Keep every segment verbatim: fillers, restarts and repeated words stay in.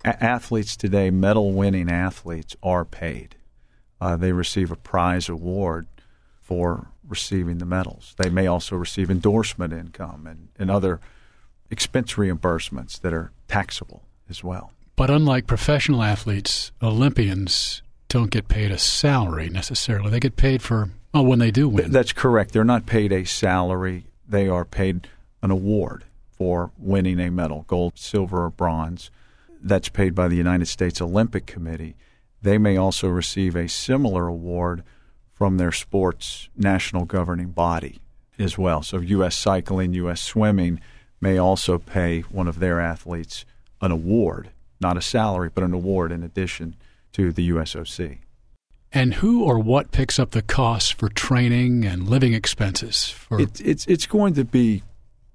A- athletes today, medal-winning athletes, are paid. Uh, they receive a prize award for receiving the medals. They may also receive endorsement income and, and other expense reimbursements that are taxable as well. But unlike professional athletes, Olympians don't get paid a salary necessarily. They get paid for, well, when they do win. That's correct. They're not paid a salary. They are paid an award for winning a medal, gold, silver, or bronze. That's paid by the United States Olympic Committee. They may also receive a similar award from their sports national governing body as well. So U S Cycling, U S Swimming may also pay one of their athletes an award, not a salary, but an award in addition to the U S O C. And who or what picks up the costs for training and living expenses? For it, it's it's going to be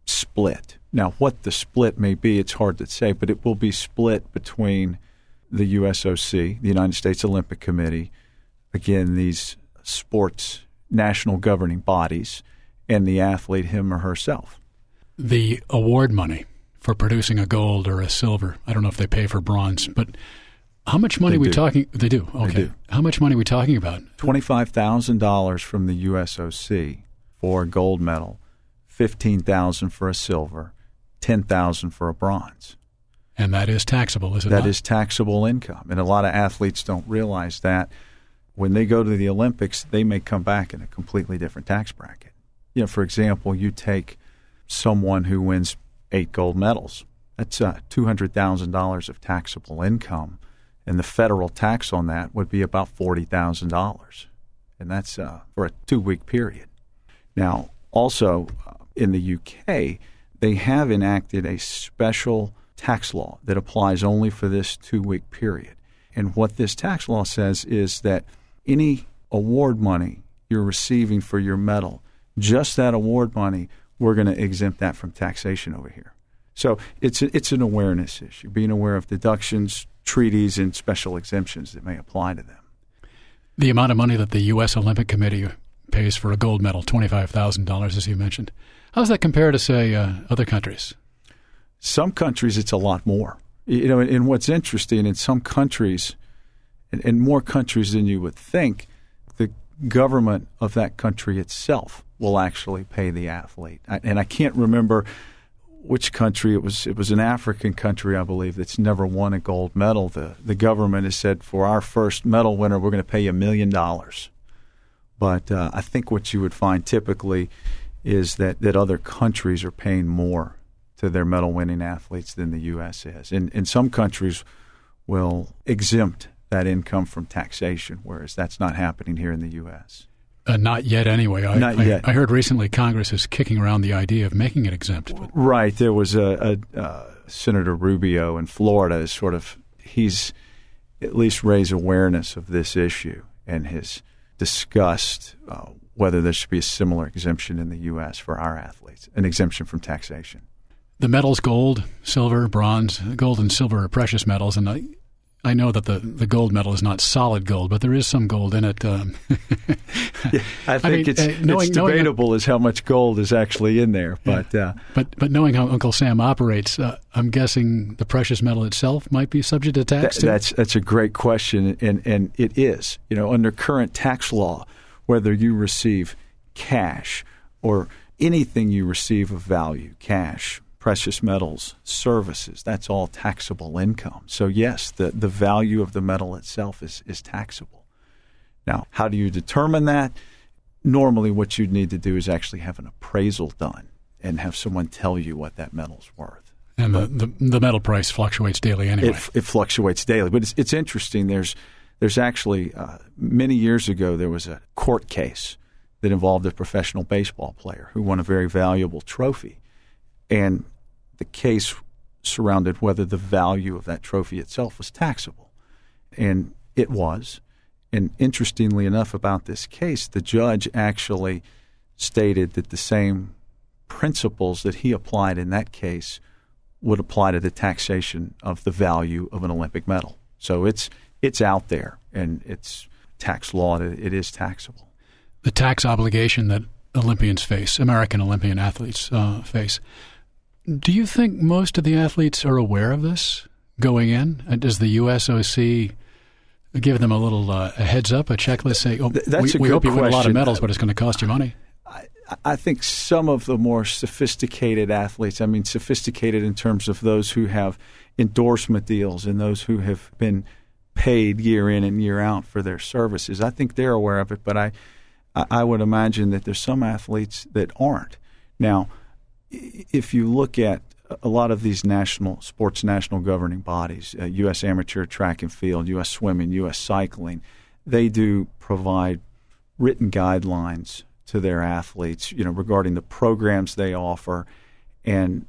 split. Now, what the split may be, it's hard to say, but it will be split between the U S O C, the United States Olympic Committee, again, these sports national governing bodies, and the athlete, him or herself. The award money for producing a gold or a silver, I don't know if they pay for bronze, but how much money They are we do. talking? They do. Okay. They do. How much money are we talking about? twenty-five thousand dollars from the U S O C for a gold medal, fifteen thousand dollars for a silver, ten thousand dollars for a bronze. And that is taxable, is it That not? is taxable income. And a lot of athletes don't realize that. When they go to the Olympics, they may come back in a completely different tax bracket. You know, for example, you take someone who wins eight gold medals. That's uh, two hundred thousand dollars of taxable income, and the federal tax on that would be about forty thousand dollars, and that's uh, for a two-week period. Now, also uh, in the U K, they have enacted a special tax law that applies only for this two-week period. And what this tax law says is that any award money you're receiving for your medal, just that award money, we're going to exempt that from taxation over here. So it's a, it's an awareness issue, being aware of deductions, treaties, and special exemptions that may apply to them. The amount of money that the U S Olympic Committee pays for a gold medal, twenty-five thousand dollars, as you mentioned. How does that compare to, say, uh, other countries? Some countries, it's a lot more. You know, and, and what's interesting, in some countries, in, in more countries than you would think, the government of that country itself will actually pay the athlete. I, and I can't remember which country it was. It was an African country, I believe, that's never won a gold medal. The the government has said, for our first medal winner, we're going to pay you a million dollars. But uh, I think what you would find typically is that, that other countries are paying more to their medal-winning athletes than the U S is. And, and some countries will exempt that income from taxation, whereas that's not happening here in the U S. Uh, not yet, anyway. I, Not I, yet. I heard recently Congress is kicking around the idea of making it exempt. But Right. There was a, a uh, Senator Rubio in Florida is sort of, he's at least raised awareness of this issue and has discussed uh, whether there should be a similar exemption in the U S for our athletes, an exemption from taxation. the medals, gold, silver, bronze. Gold and silver are precious metals, and I, I know that the, the gold medal is not solid gold, but there is some gold in it. Um, yeah, I think I mean, it's, uh, knowing, it's knowing debatable as how much gold is actually in there. But yeah. uh, but but knowing how Uncle Sam operates, uh, I'm guessing the precious metal itself might be subject to tax. that, too? that's that's a great question, and and it is. You know, under current tax law, whether you receive cash or anything you receive of value, cash, precious metals, services, that's all taxable income. So yes, the, the value of the metal itself is, is taxable. Now, how do you determine that? Normally what you'd need to do is actually have an appraisal done and have someone tell you what that metal's worth. And the, the, the metal price fluctuates daily anyway. It, it fluctuates daily. But it's, it's interesting. There's, there's actually, uh, many years ago, there was a court case that involved a professional baseball player who won a very valuable trophy. And the case surrounded whether the value of that trophy itself was taxable. And it was. And interestingly enough about this case, the judge actually stated that the same principles that he applied in that case would apply to the taxation of the value of an Olympic medal. So it's it's out there, and it's tax law. It is taxable. The tax obligation that Olympians face, American Olympian athletes uh, face. Do you think most of the athletes are aware of this? going in? Uh, Does the U S O C give them a little uh, a heads up, a checklist, say, oh, That's we, a we good hope you win a lot of question. medals, but it's going to cost you money? I, I think some of the more sophisticated athletes, I mean sophisticated in terms of those who have endorsement deals and those who have been paid year in and year out for their services, I think they're aware of it, but I, I would imagine that there's some athletes that aren't. Now, if you look at a lot of these national sports, national governing bodies, uh, U S Amateur Track and Field, U S Swimming, U S Cycling, they do provide written guidelines to their athletes, you know, regarding the programs they offer, and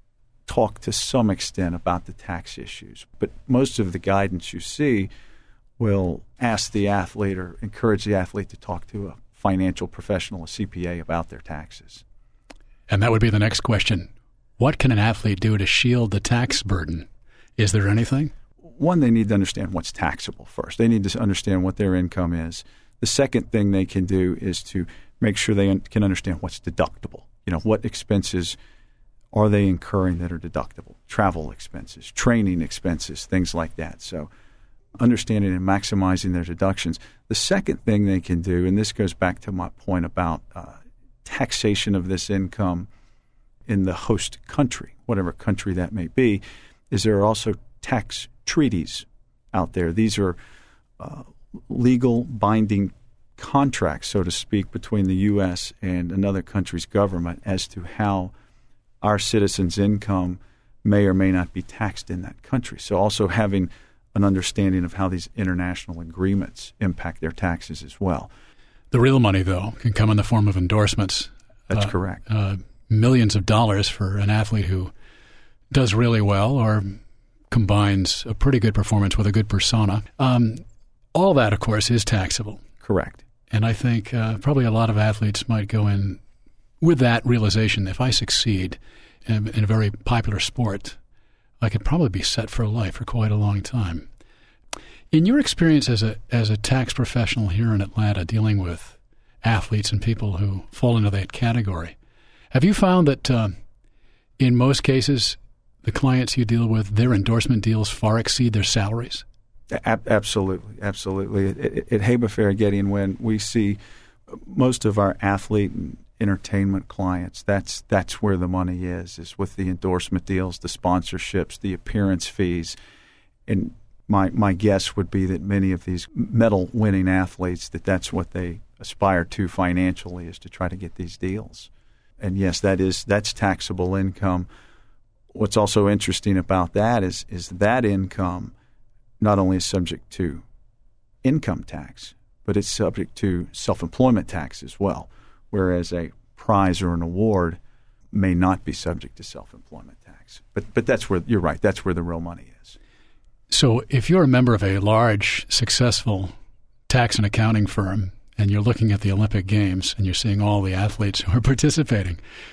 talk to some extent about the tax issues. But most of the guidance you see will ask the athlete or encourage the athlete to talk to a financial professional, a C P A, about their taxes. And that would be the next question. What can an athlete do to shield the tax burden? Is there anything? One, they need to understand what's taxable first. They need to understand what their income is. The second thing they can do is to make sure they un- can understand what's deductible. You know, what expenses are they incurring that are deductible? Travel expenses, training expenses, things like that. So understanding and maximizing their deductions. The second thing they can do, and this goes back to my point about uh, taxation of this income in the host country, whatever country that may be, is there are also tax treaties out there. These are uh, legal binding contracts, so to speak, between the U S and another country's government as to how our citizens' income may or may not be taxed in that country. So also having an understanding of how these international agreements impact their taxes as well. The real money, though, can come in the form of endorsements. That's uh, correct. Uh, millions of dollars for an athlete who does really well or combines a pretty good performance with a good persona. Um, all that, of course, is taxable. Correct. And I think uh, probably a lot of athletes might go in with that realization: if I succeed in, in a very popular sport, I could probably be set for life for quite a long time. In your experience as a as a tax professional here in Atlanta, dealing with athletes and people who fall into that category, have you found that uh, in most cases the clients you deal with, their endorsement deals far exceed their salaries? A- absolutely, absolutely. At, at Haba Farragetti and Wynn, we see most of our athlete and entertainment clients. That's that's where the money is, is with the endorsement deals, the sponsorships, the appearance fees. And my my guess would be that many of these medal-winning athletes, that that's what they aspire to financially, is to try to get these deals. And yes, that is that's taxable income. What's also interesting about that is is that income not only is subject to income tax, but it's subject to self-employment tax as well, whereas a prize or an award may not be subject to self-employment tax. But but that's where you're right. That's where the real money is. So if you're a member of a large, successful tax and accounting firm, and you're looking at the Olympic Games and you're seeing all the athletes who are participating,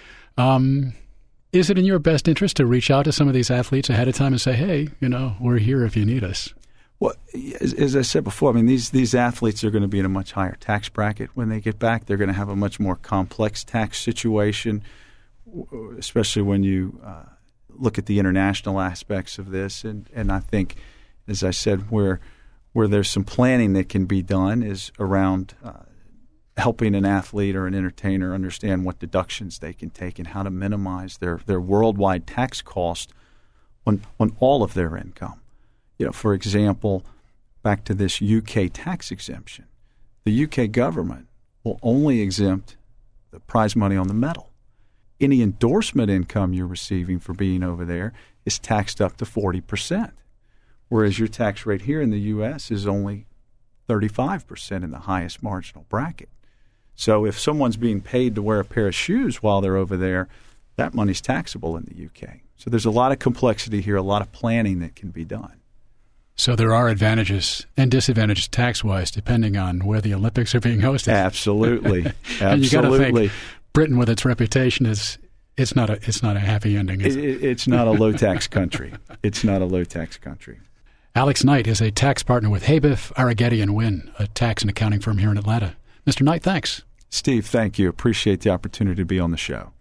um, is it in your best interest to reach out to some of these athletes ahead of time and say, hey, you know, we're here if you need us? Well, as, as I said before, I mean, these, these athletes are going to be in a much higher tax bracket when they get back. They're going to have a much more complex tax situation, especially when you uh, look at the international aspects of this. And, and I think, as I said, where where there's some planning that can be done is around uh, helping an athlete or an entertainer understand what deductions they can take and how to minimize their, their worldwide tax cost on on all of their income. You know, for example, back to this U K tax exemption, the U K government will only exempt the prize money on the medal. Any endorsement income you're receiving for being over there is taxed up to forty percent, whereas your tax rate here in the U S is only thirty-five percent in the highest marginal bracket. So if someone's being paid to wear a pair of shoes while they're over there, that money's taxable in the U K. So there's a lot of complexity here, a lot of planning that can be done. So there are advantages and disadvantages tax-wise depending on where the Olympics are being hosted. Absolutely, and you got to absolutely. think Britain, with its reputation, is it's not a it's not a happy ending. Is it, it? It's not a low tax country. It's not a low tax country. Alex Knight is a tax partner with Haba Farragetti and Wynn, a tax and accounting firm here in Atlanta. Mister Knight, thanks. Steve, thank you. Appreciate the opportunity to be on the show.